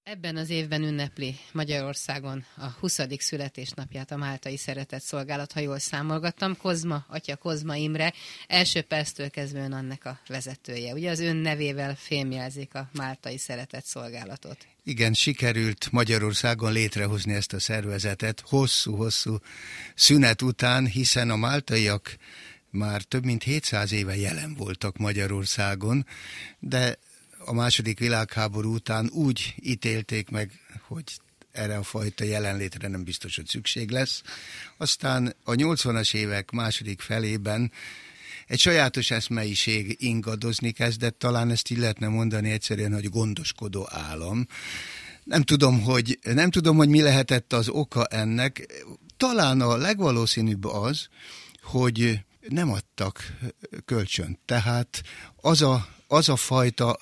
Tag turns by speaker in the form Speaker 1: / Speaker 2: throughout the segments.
Speaker 1: Ebben az évben ünnepli Magyarországon a 20. születésnapját a Máltai Szeretett Szolgálat, ha jól számolgattam. Atya Kozma Imre első perctől kezdve ön annak a vezetője. Ugye az ön nevével fémjelzik a Máltai Szeretett Szolgálatot.
Speaker 2: Igen, sikerült Magyarországon létrehozni ezt a szervezetet hosszú-hosszú szünet után, hiszen a máltaiak már több mint 700 éve jelen voltak Magyarországon, de a második világháború után úgy ítélték meg, hogy erre a fajta jelenlétre nem biztos, hogy szükség lesz. Aztán a 80-as évek második felében egy sajátos eszmeiség ingadozni kezdett, talán ezt így lehetne mondani egyszerűen, hogy gondoskodó állam. Nem tudom, hogy mi lehetett az oka ennek. Talán a legvalószínűbb hogy nem adtak kölcsönt. Tehát az a fajta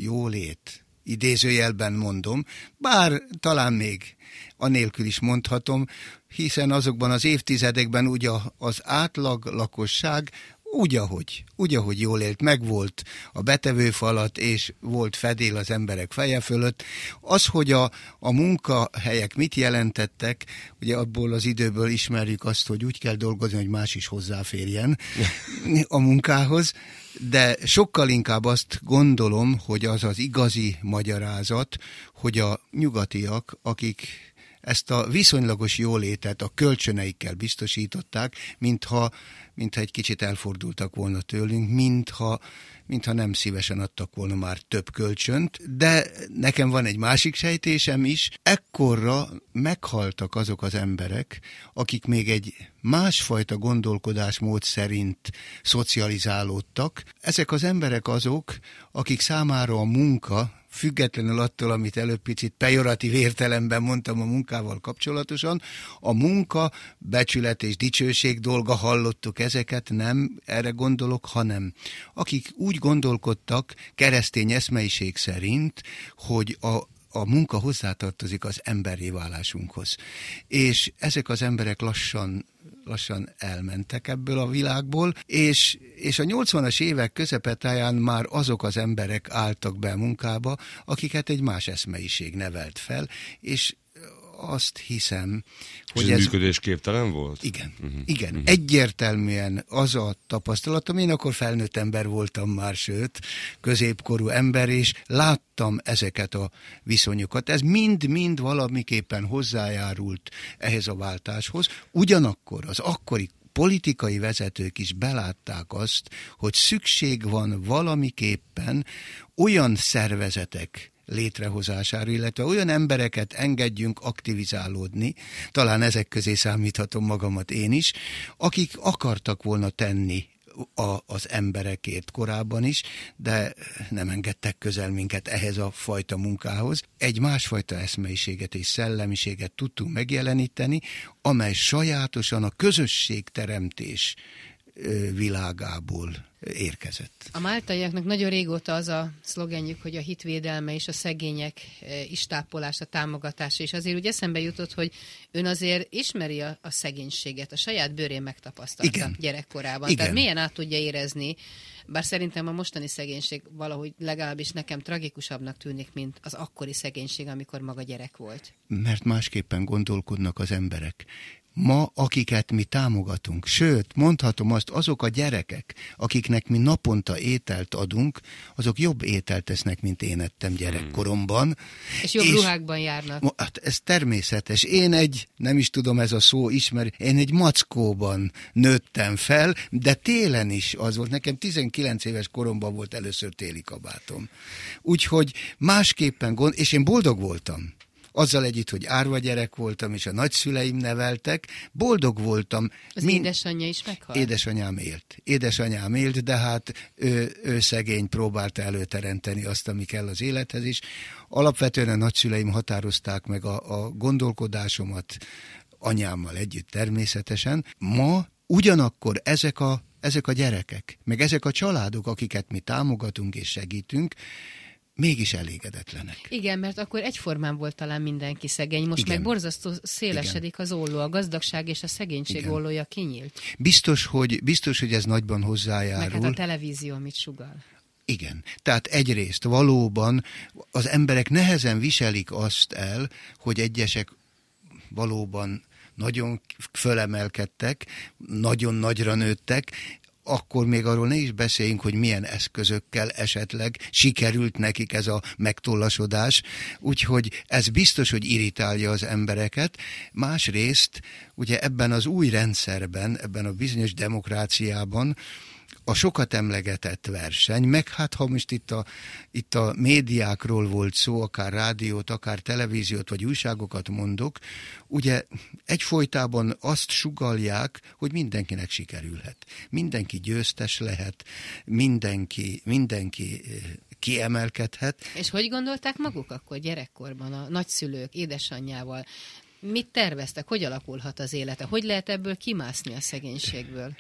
Speaker 2: jólét, idézőjelben mondom, bár talán még anélkül is mondhatom, hiszen azokban az évtizedekben ugye az átlag lakosság úgy, ahogy jól élt, megvolt a betevőfalat, és volt fedél az emberek feje fölött. Az, hogy a munkahelyek mit jelentettek, ugye abból az időből ismerjük azt, hogy úgy kell dolgozni, hogy más is hozzáférjen a munkához, de sokkal inkább azt gondolom, hogy az az igazi magyarázat, hogy a nyugatiak, akik ezt a viszonylagos jólétet a kölcsöneikkel biztosították, mintha egy kicsit elfordultak volna tőlünk, mintha nem szívesen adtak volna már több kölcsönt, de nekem van egy másik sejtésem is, ekkorra meghaltak azok az emberek, akik még egy másfajta gondolkodásmód szerint szocializálódtak. Ezek az emberek azok, akik számára a munka, függetlenül attól, amit előbb picit pejoratív értelemben mondtam a munkával kapcsolatosan, a munka, becsület és dicsőség dolga, hallottuk ezeket, nem erre gondolok, hanem akik úgy gondolkodtak keresztény eszmeiség szerint, hogy a munka hozzátartozik az emberré válásunkhoz. És ezek az emberek lassan elmentek ebből a világból, és a 80-as évek közepetáján már azok az emberek álltak be a munkába, akiket egy más eszmeiség nevelt fel, és azt hiszem, hogy
Speaker 3: ez működésképtelen volt?
Speaker 2: Igen. Egyértelműen az a tapasztalatom, én akkor felnőtt ember voltam már, sőt, középkorú ember, és láttam ezeket a viszonyokat. Ez mind valamiképpen hozzájárult ehhez a váltáshoz. Ugyanakkor az akkori politikai vezetők is belátták azt, hogy szükség van valamiképpen olyan szervezetek létrehozására, illetve olyan embereket engedjünk aktivizálódni, talán ezek közé számíthatom magamat én is, akik akartak volna tenni az emberekért korábban is, de nem engedtek közel minket ehhez a fajta munkához. Egy másfajta eszmeiséget és szellemiséget tudtunk megjeleníteni, amely sajátosan a közösségteremtés világából érkezett.
Speaker 1: A máltaiaknak nagyon régóta az a szlogenjük, hogy a hitvédelme és a szegények istápolása, támogatása, és azért úgy eszembe jutott, hogy ön azért ismeri a szegénységet, a saját bőrén megtapasztalta gyerekkorában.
Speaker 2: Igen.
Speaker 1: Tehát milyen át tudja érezni, bár szerintem a mostani szegénység valahogy legalábbis nekem tragikusabbnak tűnik, mint az akkori szegénység, amikor maga gyerek volt.
Speaker 2: Mert másképpen gondolkodnak az emberek. Ma, akiket mi támogatunk, sőt, mondhatom azt, azok a gyerekek, akiknek mi naponta ételt adunk, azok jobb ételt tesznek, mint én ettem gyerekkoromban.
Speaker 1: És jobb ruhákban járnak.
Speaker 2: Hát ez természetes. Nem is tudom, ez a szó ismeri, én egy mackóban nőttem fel, de télen is az volt. Nekem 19 éves koromban volt először téli kabátom. Úgyhogy másképpen és én boldog voltam. Azzal együtt, hogy árva gyerek voltam, és a nagyszüleim neveltek, boldog voltam.
Speaker 1: Az édesanyja is meghalt?
Speaker 2: Édesanyám élt, de hát ő szegény, próbálta előteremteni azt, ami kell az élethez is. Alapvetően a nagyszüleim határozták meg a gondolkodásomat anyámmal együtt természetesen. Ma ugyanakkor ezek a gyerekek, meg ezek a családok, akiket mi támogatunk és segítünk, mégis elégedetlenek.
Speaker 1: Igen, mert akkor egyformán volt talán mindenki szegény, most meg borzasztó szélesedik az olló, a gazdagság és a szegénység ollója kinyílt.
Speaker 2: Biztos, hogy ez nagyban hozzájárul.
Speaker 1: Meg hát a televízió mit sugall.
Speaker 2: Igen. Tehát egyrészt valóban az emberek nehezen viselik azt el, hogy egyesek valóban nagyon fölemelkedtek, nagyon nagyra nőttek, akkor még arról ne is beszéljünk, hogy milyen eszközökkel esetleg sikerült nekik ez a megtollasodás, úgyhogy ez biztos, hogy irritálja az embereket. Másrészt, ugye ebben az új rendszerben, ebben a bizonyos demokráciában a sokat emlegetett verseny, meg hát ha most itt a médiákról volt szó, akár rádiót, akár televíziót, vagy újságokat mondok, ugye egyfolytában azt sugallják, hogy mindenkinek sikerülhet. Mindenki győztes lehet, mindenki kiemelkedhet.
Speaker 1: És hogy gondolták maguk akkor gyerekkorban a nagyszülők édesanyjával? Mit terveztek? Hogy alakulhat az élete? Hogy lehet ebből kimászni a szegénységből?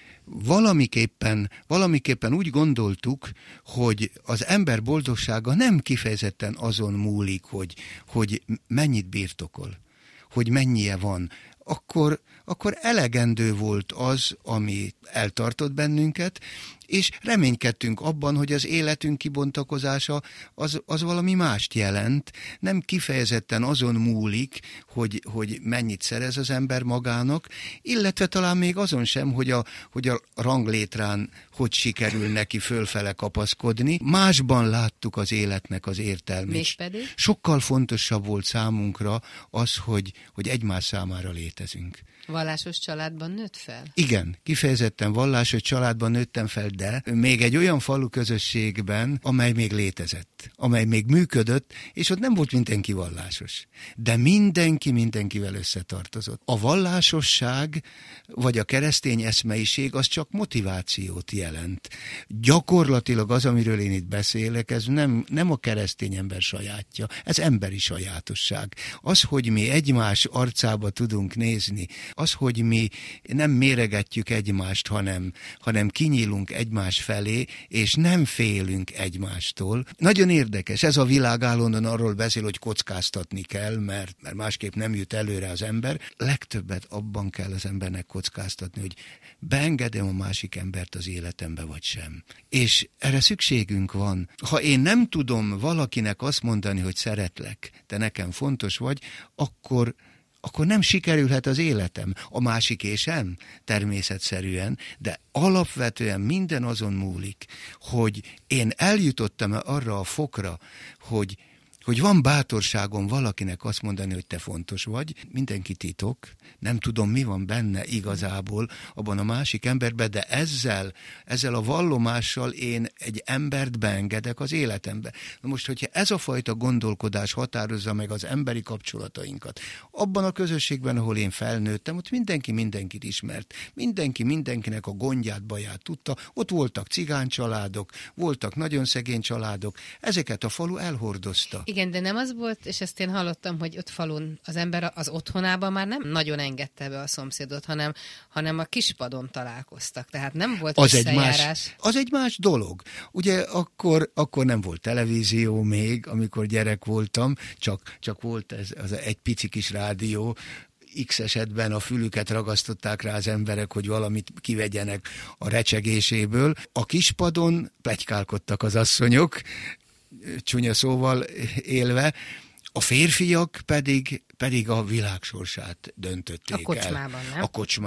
Speaker 2: Valamiképpen úgy gondoltuk, hogy az ember boldogsága nem kifejezetten azon múlik, hogy mennyit birtokol, hogy mennyie van. Akkor elegendő volt az, ami eltartott bennünket, és reménykedtünk abban, hogy az életünk kibontakozása az valami mást jelent. Nem kifejezetten azon múlik, hogy mennyit szerez az ember magának, illetve talán még azon sem, hogy a ranglétrán hogy sikerül neki fölfele kapaszkodni. Másban láttuk az életnek az értelmét.
Speaker 1: Mégpedig?
Speaker 2: Sokkal fontosabb volt számunkra az, hogy egymás számára létezünk.
Speaker 1: Vallásos családban nőtt fel?
Speaker 2: Igen, kifejezetten vallásos családban nőttem fel, de még egy olyan falu közösségben, amely még létezett, amely még működött, és ott nem volt mindenki vallásos. De mindenki mindenkivel összetartozott. A vallásosság, vagy a keresztény eszmeiség, az csak motivációt jelent. Gyakorlatilag az, amiről én itt beszélek, ez nem a keresztény ember sajátja, ez emberi sajátosság. Az, hogy mi egymás arcába tudunk nézni, az, hogy mi nem méregetjük egymást, hanem kinyílunk egymás felé, és nem félünk egymástól. Nagyon érdekes, ez a világ állandóan arról beszél, hogy kockáztatni kell, mert másképp nem jut előre az ember. Legtöbbet abban kell az embernek kockáztatni, hogy beengedem a másik embert az életembe, vagy sem. És erre szükségünk van. Ha én nem tudom valakinek azt mondani, hogy szeretlek, te nekem fontos vagy, akkor nem sikerülhet az életem. A másiké sem, természetszerűen, de alapvetően minden azon múlik, hogy én eljutottam arra a fokra, hogy van bátorságom valakinek azt mondani, hogy te fontos vagy, mindenki titok, nem tudom, mi van benne igazából abban a másik emberben, de ezzel a vallomással én egy embert beengedek az életembe. Na most, hogyha ez a fajta gondolkodás határozza meg az emberi kapcsolatainkat, abban a közösségben, ahol én felnőttem, ott mindenki mindenkit ismert, mindenki mindenkinek a gondját, baját tudta, ott voltak cigány-családok, voltak nagyon szegény családok, ezeket a falu elhordozta.
Speaker 1: Igen, de nem az volt, és ezt én hallottam, hogy ott falun az ember az otthonában már nem nagyon engedte be a szomszédot, hanem a kispadon találkoztak. Tehát nem volt visszajárás.
Speaker 2: Az egy más dolog. Ugye akkor nem volt televízió még, amikor gyerek voltam, csak volt ez egy pici kis rádió, X esetben a fülüket ragasztották rá az emberek, hogy valamit kivegyenek a recsegéséből. A kispadon pletykálkodtak az asszonyok, csúnya szóval élve, a férfiak pedig a világ sorsát döntötték el.
Speaker 1: A kocsmában, nem?
Speaker 2: A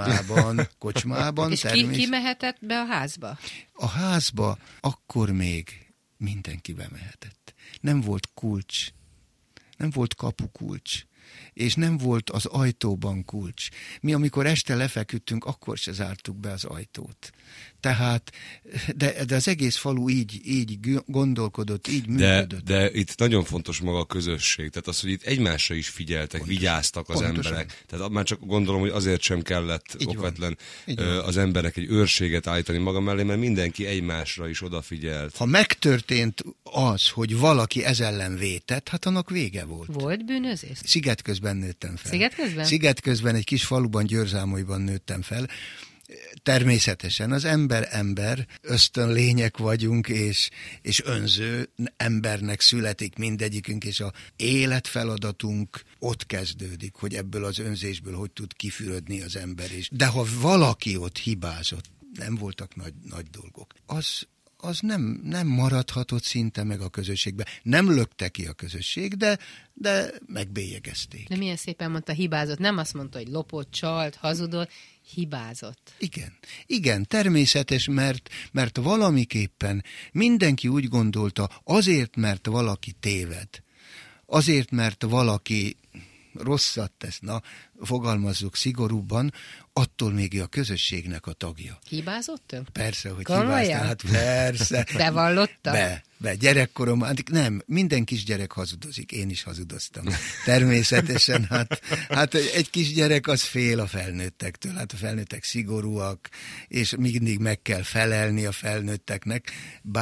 Speaker 2: kocsmában.
Speaker 1: És ki mehetett be a házba?
Speaker 2: A házba akkor még mindenki bemehetett. Nem volt kulcs, nem volt kapukulcs, és nem volt az ajtóban kulcs. Mi, amikor este lefeküdtünk, akkor se zártuk be az ajtót. Tehát, de az egész falu így gondolkodott, így működött.
Speaker 3: De itt nagyon fontos maga a közösség. Tehát az, hogy itt egymásra is figyeltek, vigyáztak az emberek. Tehát már csak gondolom, hogy azért sem kellett okvetlen az emberek egy őrséget állítani maga mellé, mert mindenki egymásra is odafigyelt.
Speaker 2: Ha megtörtént az, hogy valaki ez ellen vétett, hát annak vége volt.
Speaker 1: Volt bűnözés?
Speaker 2: Szigetközben nőttem fel.
Speaker 1: Szigetközben?
Speaker 2: Szigetközben, egy kis faluban, Győrzámolyban nőttem fel. Természetesen az ember, ösztön lények vagyunk, és önző embernek születik mindegyikünk, és a életfeladatunk ott kezdődik, hogy ebből az önzésből hogy tud kifürödni az ember is. De ha valaki ott hibázott, nem voltak nagy dolgok, az nem maradhatott szinte meg a közösségbe. Nem lökte ki a közösség, de megbélyegezték.
Speaker 1: De milyen szépen mondta, hibázott. Nem azt mondta, hogy lopott, csalt, hazudott, hibázott.
Speaker 2: Igen, természetes, mert valamiképpen mindenki úgy gondolta, azért, mert valaki téved, azért, mert valaki rosszat tesz, fogalmazzuk szigorúbban, attól még a közösségnek a tagja.
Speaker 1: Hibázott ön?
Speaker 2: Persze, hogy hibáztam, hát persze.
Speaker 1: Bevallotta?
Speaker 2: Gyerekkoromban, nem, minden kisgyerek hazudozik, én is hazudoztam. Természetesen, hát egy kisgyerek az fél a felnőttektől, hát a felnőttek szigorúak, és mindig meg kell felelni a felnőtteknek,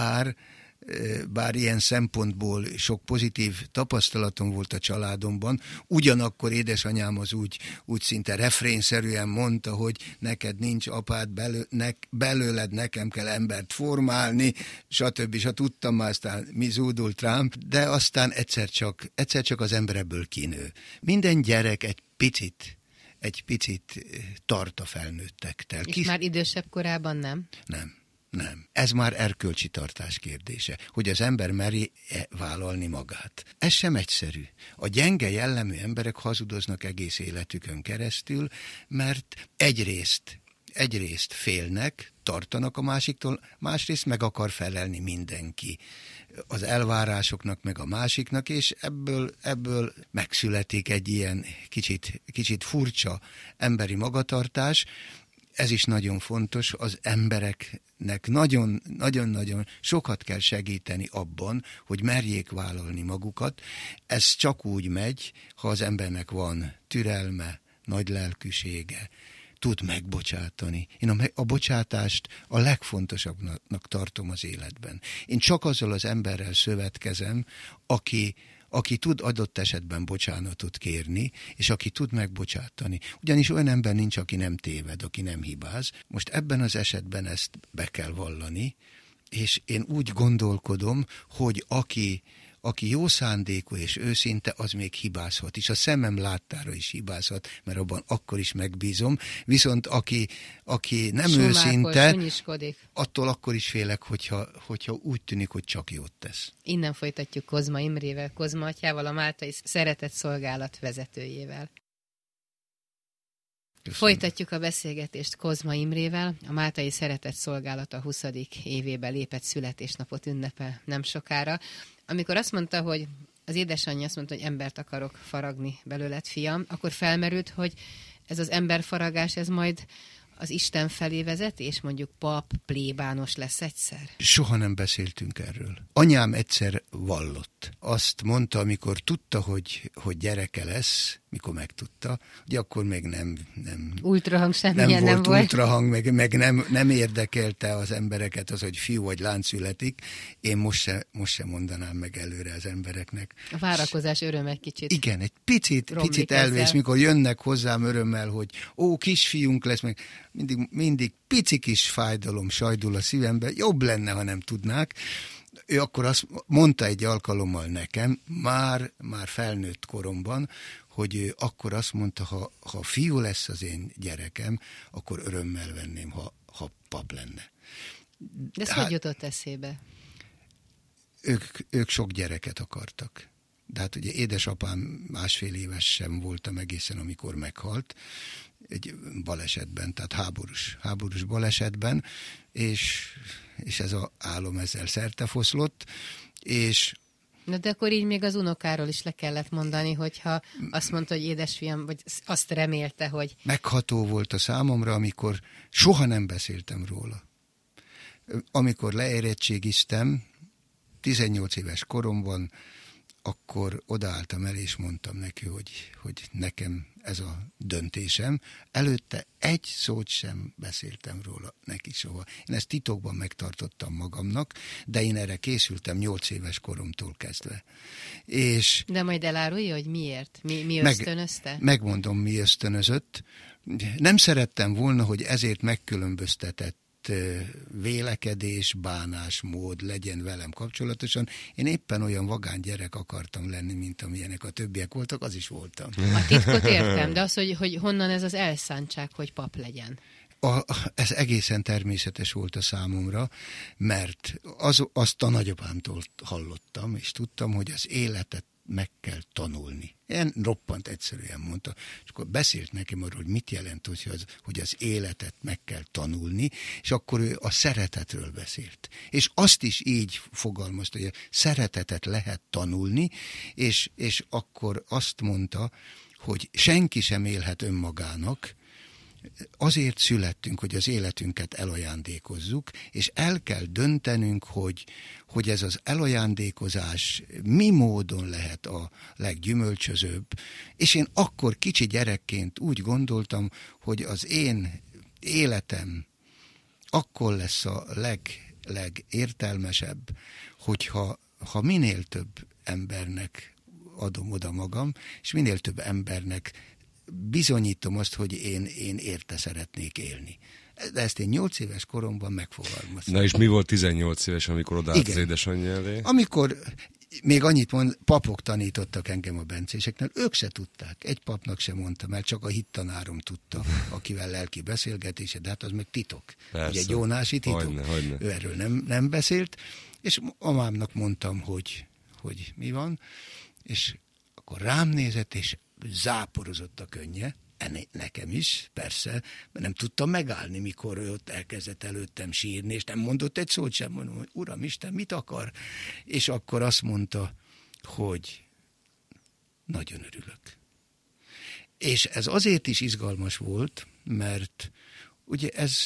Speaker 2: bár ilyen szempontból sok pozitív tapasztalatom volt a családomban, ugyanakkor édesanyám az úgy szinte refrénszerűen mondta, hogy neked nincs apád, belőled nekem kell embert formálni, stb. És tudtam már, aztán mi zúdult rám, de aztán egyszer csak az ember ebből kinő. Minden gyerek egy picit tart a felnőttektől.
Speaker 1: És már idősebb korában nem?
Speaker 2: Nem. Ez már erkölcsi tartás kérdése, hogy az ember meri vállalni magát. Ez sem egyszerű. A gyenge jellemű emberek hazudoznak egész életükön keresztül, mert egyrészt félnek, tartanak a másiktól, másrészt meg akar felelni mindenki az elvárásoknak, meg a másiknak, és ebből megszületik egy ilyen kicsit furcsa emberi magatartás. Ez is nagyon fontos, az embereknek nagyon-nagyon sokat kell segíteni abban, hogy merjék vállalni magukat. Ez csak úgy megy, ha az embernek van türelme, nagy lelkűsége, tud megbocsátani. Én a bocsátást a legfontosabbnak tartom az életben. Én csak azzal az emberrel szövetkezem, aki tud adott esetben bocsánatot kérni, és aki tud megbocsátani. Ugyanis olyan ember nincs, aki nem téved, aki nem hibáz. Most ebben az esetben ezt be kell vallani, és én úgy gondolkodom, hogy aki jó szándékú és őszinte, az még hibázhat, és a szemem láttára is hibázhat, mert abban akkor is megbízom, viszont aki nem őszinte, attól akkor is félek, hogyha úgy tűnik, hogy csak jót tesz.
Speaker 1: Innen folytatjuk Kozma Imrével, Kozma atyával, a Máltai Szeretett Szolgálat vezetőjével. Köszönöm. Folytatjuk a beszélgetést Kozma Imrével. A Máltai Szeretett Szolgálat a 20. évébe lépett születésnapot ünnepel nem sokára. Amikor azt mondta, hogy az édesanyja azt mondta, hogy embert akarok faragni belőled, fiam, akkor felmerült, hogy ez az emberfaragás, ez majd az Isten felé vezet, és mondjuk pap, plébános lesz egyszer?
Speaker 2: Soha nem beszéltünk erről. Anyám egyszer vallott. Azt mondta, amikor tudta, hogy gyereke lesz, mikor megtudta, hogy akkor még nem
Speaker 1: ultrahang semmilyen nem volt.
Speaker 2: Ultrahang, meg nem érdekelte az embereket az, hogy fiú vagy lány születik. Én most se mondanám meg előre az embereknek.
Speaker 1: A várakozás öröm egy kicsit.
Speaker 2: Igen, egy picit elvész, mikor jönnek hozzám örömmel, hogy kisfiunk lesz, meg mindig pici kis fájdalom sajdul a szívembe, jobb lenne, ha nem tudnák. Ő akkor azt mondta egy alkalommal nekem, már felnőtt koromban, hogy ő akkor azt mondta, ha fiú lesz az én gyerekem, akkor örömmel venném, ha pap lenne.
Speaker 1: De ez hogy jutott eszébe?
Speaker 2: Ők sok gyereket akartak. De hát ugye édesapám 1,5 éves sem voltam egészen, amikor meghalt, egy balesetben, tehát háborús balesetben, és ez az álom ezzel szertefoszlott, és
Speaker 1: Na de akkor így még az unokáról is le kellett mondani, hogyha azt mondta, hogy édesfiam, vagy azt remélte, hogy...
Speaker 2: Megható volt a számomra, amikor soha nem beszéltem róla. Amikor leérettségiztem, 18 éves koromban, akkor odaálltam el, és mondtam neki, hogy nekem ez a döntésem. Előtte egy szót sem beszéltem róla neki soha. Én ezt titokban megtartottam magamnak, de én erre készültem 8 éves koromtól kezdve.
Speaker 1: De majd elárulja, hogy miért? Mi ösztönözte?
Speaker 2: Megmondom, mi ösztönözött. Nem szerettem volna, hogy ezért megkülönböztetett vélekedés, bánásmód legyen velem kapcsolatosan. Én éppen olyan vagány gyerek akartam lenni, mint amilyenek a többiek voltak, az is voltam.
Speaker 1: A titkot értem, de az, hogy honnan ez az elszántság, hogy pap legyen?
Speaker 2: Ez egészen természetes volt a számomra, mert azt a nagyapámtól hallottam, és tudtam, hogy az életet meg kell tanulni. Ilyen roppant egyszerűen mondta. És akkor beszélt nekem arról, hogy mit jelent, hogy az életet meg kell tanulni, és akkor ő a szeretetről beszélt. És azt is így fogalmazta, hogy a szeretetet lehet tanulni, és akkor azt mondta, hogy senki sem élhet önmagának, azért születtünk, hogy az életünket elajándékozzuk, és el kell döntenünk, hogy ez az elajándékozás mi módon lehet a leggyümölcsözőbb. És én akkor kicsi gyerekként úgy gondoltam, hogy az én életem akkor lesz a legértelmesebb, hogyha minél több embernek adom oda magam, és minél több embernek bizonyítom azt, hogy én érte szeretnék élni. De ezt én 8 éves koromban megfogalmaztam.
Speaker 3: Na és mi volt 18 éves, amikor odaállt az édesanyja elé?
Speaker 2: Amikor, még annyit mond, papok tanítottak engem a bencéseknél, ők se tudták. Egy papnak sem mondtam el, csak a hittanárom tudta, akivel lelki beszélgetése, de hát az meg titok.
Speaker 3: Persze.
Speaker 2: Ugye gyónási titok.
Speaker 3: Hogyne.
Speaker 2: Ő erről nem beszélt, és mamámnak mondtam, hogy mi van, és akkor rám nézett, és záporozott a könnye, nekem is, persze, mert nem tudtam megállni, mikor ő ott elkezdett előttem sírni, és nem mondott egy szót sem, mondom, hogy Uram Isten, mit akar? És akkor azt mondta, hogy nagyon örülök. És ez azért is izgalmas volt, mert ugye ez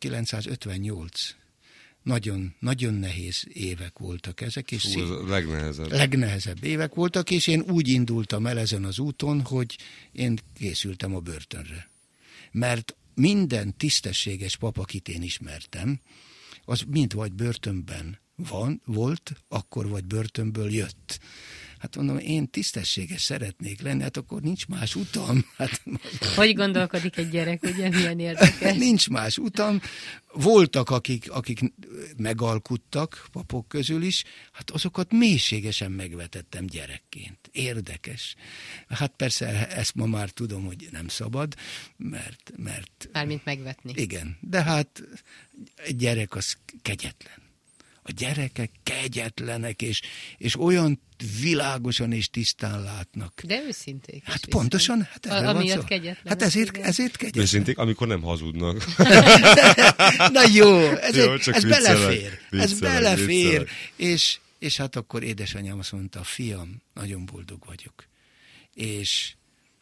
Speaker 2: 1958, nagyon, nagyon nehéz évek voltak ezek. És legnehezebb évek voltak, és én úgy indultam el ezen az úton, hogy én készültem a börtönre. Mert minden tisztességes pap, akit én ismertem, az mind vagy börtönben volt, akkor vagy börtönből jött. Hát mondom, én tisztességes szeretnék lenni, hát akkor nincs más utam. Hát,
Speaker 1: hogy gondolkodik egy gyerek, ugye, milyen érdekes?
Speaker 2: Nincs más utam. Voltak, akik megalkuttak, papok közül is, hát azokat mélységesen megvetettem gyerekként. Érdekes. Hát persze ezt ma már tudom, hogy nem szabad, mert...
Speaker 1: Mármint megvetni.
Speaker 2: Igen, de hát egy gyerek az kegyetlen. A gyerekek kegyetlenek, és olyan világosan és tisztán látnak.
Speaker 1: De őszinték.
Speaker 2: Hát pontosan, hát erre van szó. Hát ezért kegyetlen.
Speaker 3: Őszinték, amikor nem hazudnak.
Speaker 2: Na jó, ez
Speaker 3: belefér.
Speaker 2: Ez belefér. És hát akkor édesanyám azt mondta, fiam, nagyon boldog vagyok. És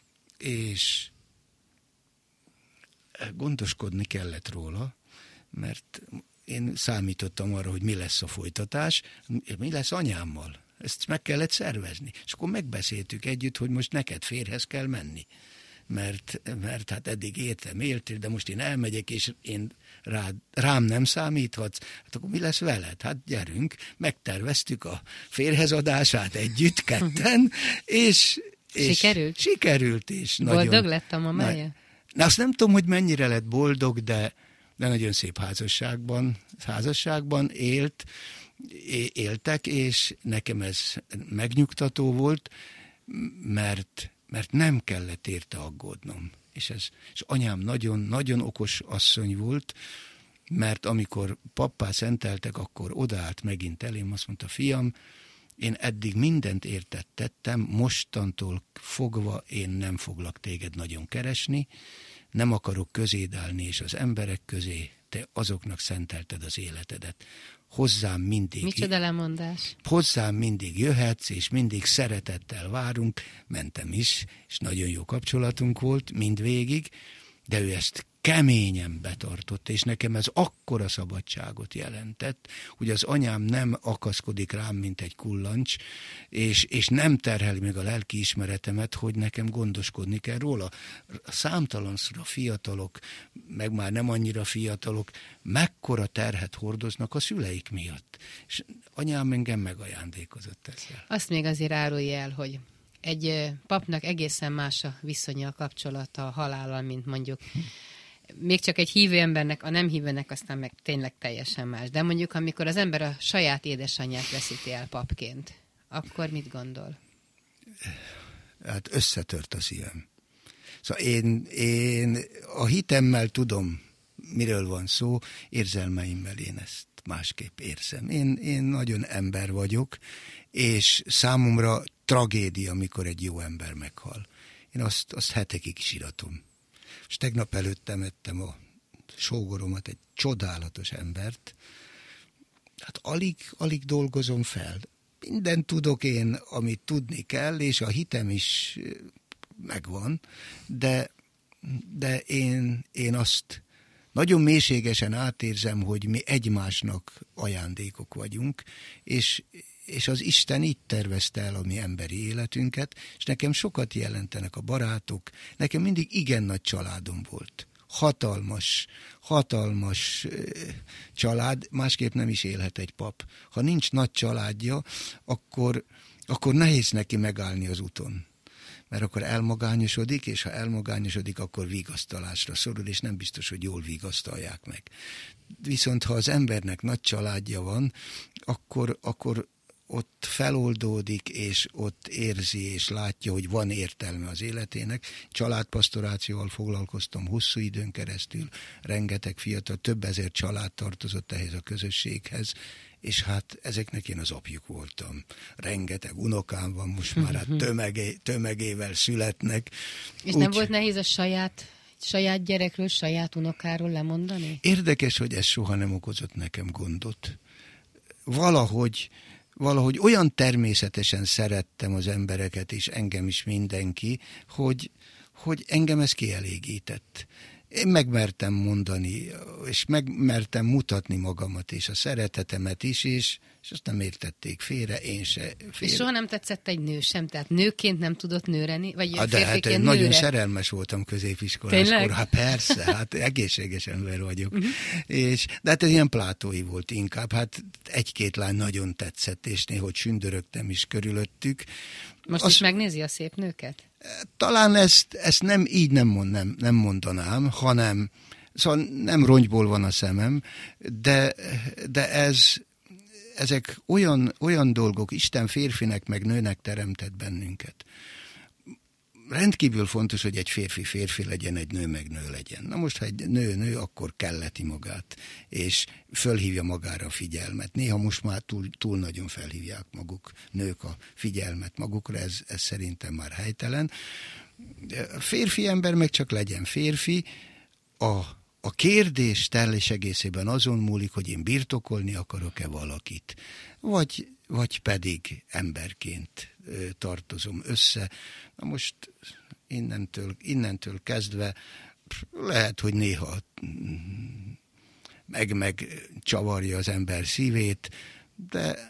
Speaker 2: gondoskodni kellett róla, mert én számítottam arra, hogy mi lesz a folytatás, mi lesz anyámmal. Ezt meg kellett szervezni. És akkor megbeszéltük együtt, hogy most neked férjhez kell menni. Mert hát eddig éltél, de most én elmegyek, és én rám nem számíthatsz. Hát akkor mi lesz veled? Hát gyerünk, megterveztük a férjhezadását együtt, ketten, és sikerült, és
Speaker 1: boldog lett a mamája?
Speaker 2: Na, azt nem tudom, hogy mennyire lett boldog, de nagyon szép házasságban éltek, és nekem ez megnyugtató volt, mert nem kellett érte aggódnom. És anyám nagyon-nagyon okos asszony volt, mert amikor pappá szenteltek, akkor odaállt megint elém, azt mondta, fiam, én eddig mindent értett tettem, mostantól fogva én nem foglak téged nagyon keresni, nem akarok közéd állni, és az emberek közé, te azoknak szentelted az életedet. Hozzám mindig...
Speaker 1: Micsoda lemondás.
Speaker 2: Hozzám mindig jöhetsz, és mindig szeretettel várunk. Mentem is, és nagyon jó kapcsolatunk volt mindvégig, de ő ezt keményen betartott, és nekem ez akkora szabadságot jelentett, hogy az anyám nem akaszkodik rám, mint egy kullancs, és nem terheli meg a lelki ismeretemet, hogy nekem gondoskodni kell róla. Számtalanszor a fiatalok, meg már nem annyira fiatalok, mekkora terhet hordoznak a szüleik miatt. És anyám engem megajándékozott ezzel.
Speaker 1: Azt még azért árulj el, hogy egy papnak egészen más a viszonya, a kapcsolata a halállal, mint mondjuk még csak egy hívő embernek, a nem hívőnek aztán meg tényleg teljesen más. De mondjuk, amikor az ember a saját édesanyját veszíti el papként, akkor mit gondol?
Speaker 2: Hát összetört a szívem. Szóval én a hitemmel tudom miről van szó, érzelmeimmel én ezt másképp érzem. Én nagyon ember vagyok, és számomra tragédia, amikor egy jó ember meghal. Én azt hetekig síratom. És tegnap előtt temettem a sógoromat, egy csodálatos embert. Hát alig dolgozom fel. Mindent tudok én, amit tudni kell, és a hitem is megvan, de én azt nagyon mélységesen átérzem, hogy mi egymásnak ajándékok vagyunk, és az Isten így tervezte el a mi emberi életünket, és nekem sokat jelentenek a barátok, nekem mindig igen nagy családom volt. Hatalmas család, másképp nem is élhet egy pap. Ha nincs nagy családja, akkor nehéz neki megállni az úton. Mert akkor elmagányosodik, és ha elmagányosodik, akkor vigasztalásra szorul, és nem biztos, hogy jól vigasztalják meg. Viszont ha az embernek nagy családja van, akkor ott feloldódik, és ott érzi, és látja, hogy van értelme az életének. Családpastorációval foglalkoztam hosszú időn keresztül, rengeteg fiatal, több ezer család tartozott ehhez a közösséghez, és hát ezeknek én az apjuk voltam. Rengeteg unokám van, most már hát tömegével születnek.
Speaker 1: És nem volt nehéz a saját gyerekről, saját unokáról lemondani?
Speaker 2: Érdekes, hogy ez soha nem okozott nekem gondot. Valahogy olyan természetesen szerettem az embereket, és engem is mindenki, hogy engem ez kielégített. Én megmertem mondani, és megmertem mutatni magamat, és a szeretetemet is, és azt nem értették félre, én se félre.
Speaker 1: És soha nem tetszett egy nő sem? Tehát nőként nem tudott nőre, vagy férfiként nőre?
Speaker 2: Nagyon szerelmes voltam középiskoláskor. Hát persze, hát egészséges ember vagyok. De hát ez ilyen plátói volt inkább. Hát egy-két lány nagyon tetszett, és néhogy sündörögtem is körülöttük.
Speaker 1: Most is megnézi a szép nőket?
Speaker 2: Talán ezt nem mondanám, hanem szóval nem rongyból van a szemem, de ezek olyan dolgok, Isten férfinek meg nőnek teremtett bennünket. Rendkívül fontos, hogy egy férfi legyen, egy nő meg nő legyen. Na most, ha egy nő, akkor kelleti magát, és fölhívja magára a figyelmet. Néha most már túl nagyon felhívják maguk, nők a figyelmet magukra, ez szerintem már helytelen. A férfi ember meg csak legyen férfi, a kérdés teljes egészében azon múlik, hogy én birtokolni akarok-e valakit, vagy pedig emberként tartozom össze. Na most innentől kezdve lehet, hogy néha meg csavarja az ember szívét, de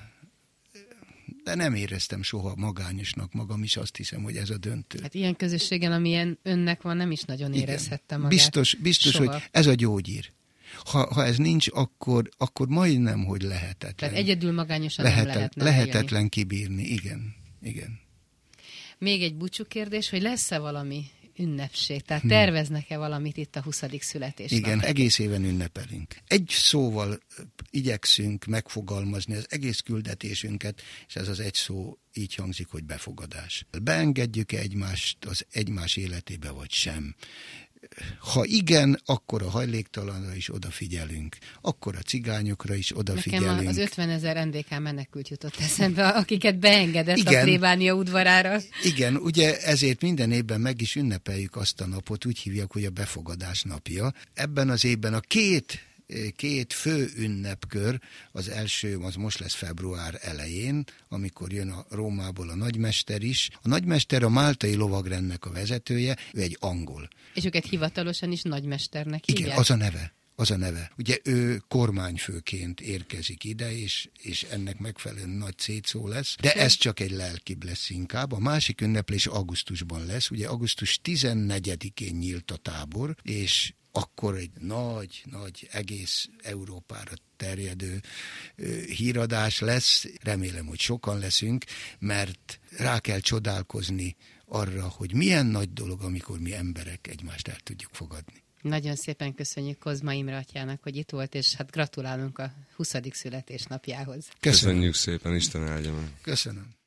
Speaker 2: nem éreztem soha magányosnak magam is, azt hiszem, hogy ez a döntő.
Speaker 1: Hát ilyen közösségen, amilyen önnek van, nem is nagyon érezhettem magát.
Speaker 2: Biztos, hogy ez a gyógyír. Ha ez nincs, akkor majdnem, hogy lehetetlen.
Speaker 1: Tehát egyedül magányosan nem lehetne
Speaker 2: lehetetlen
Speaker 1: élni.
Speaker 2: Kibírni, igen.
Speaker 1: Még egy búcsú kérdés, hogy lesz-e valami ünnepség? Tehát terveznek-e valamit itt a 20. születésnapra?
Speaker 2: Igen, egész éven ünnepelünk. Egy szóval igyekszünk megfogalmazni az egész küldetésünket, és ez az egy szó így hangzik, hogy befogadás. Beengedjük-e egymást az egymás életébe, vagy sem? Ha igen, akkor a hajléktalanra is odafigyelünk, akkor a cigányokra is odafigyelünk.
Speaker 1: Nekem az 50 000 NDK menekült jutott eszembe, akiket beengedett a plébánia udvarára.
Speaker 2: Igen, ugye ezért minden évben meg is ünnepeljük azt a napot, úgy hívják, hogy a befogadás napja. Ebben az évben a két fő ünnepkör, az első, az most lesz február elején, amikor jön a Rómából a nagymester is. A nagymester a máltai lovagrendnek a vezetője, ő egy angol.
Speaker 1: És őket hivatalosan is nagymesternek hívják?
Speaker 2: Igen, az a neve. Ugye ő kormányfőként érkezik ide, és ennek megfelelően nagy szétszó lesz, de ez csak egy lelkibb lesz inkább. A másik ünneplés augusztusban lesz, ugye augusztus 14-én nyílt a tábor, és akkor egy nagy, egész Európára terjedő híradás lesz. Remélem, hogy sokan leszünk, mert rá kell csodálkozni arra, hogy milyen nagy dolog, amikor mi emberek egymást el tudjuk fogadni.
Speaker 1: Nagyon szépen köszönjük Kozma Imre atyának, hogy itt volt, és hát gratulálunk a 20. születésnapjához.
Speaker 3: Köszönjük szépen, Isten áldja meg.
Speaker 2: Köszönöm.